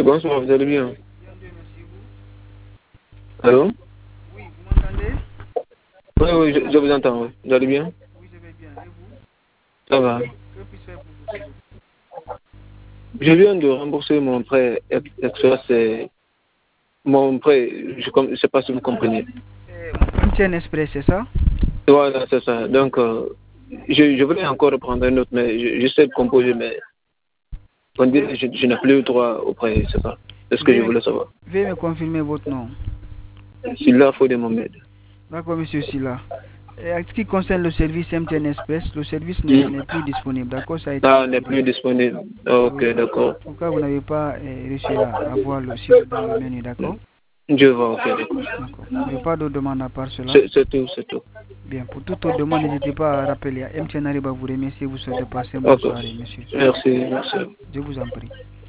Bonsoir, vous allez bien? Allô? Oui, vous m'entendez? Oui, oui, je vous entends, oui. Vous allez bien? Oui, je vais bien. Et vous? Ça va. Que puis-je faire pour vous, s'il vous plaît? Je viens de rembourser mon prêt extra, c'est mon prêt, je ne sais pas si vous comprenez. MTN Express, c'est ça? Voilà, c'est ça. Donc, je voulais encore prendre un autre, mais j'essaie de composer, mais on dirait que je n'ai plus le droit au prêt, c'est ça. C'est ce que je voulais savoir. Veuillez me confirmer votre nom. Silla Fodé Mohamed. D'accord, monsieur Silla. Et en ce qui concerne le service MTN Express, le service n'est plus disponible. D'accord, ça a été Ah, n'est supprimé. plus disponible. Ok, Oui, d'accord. pourquoi vous n'avez pas réussi à voir le site dans le menu, d'accord? Je vois, ok, d'accord. D'accord. Vous n'avez pas d'autres demandes à part cela? C'est tout, c'est tout. Bien, pour toute autre demande, n'hésitez pas à rappeler à MTN Arriba vous remercier, vous souhaitez passer une bonne Ok. soirée, monsieur. Merci, merci. Je vous en prie.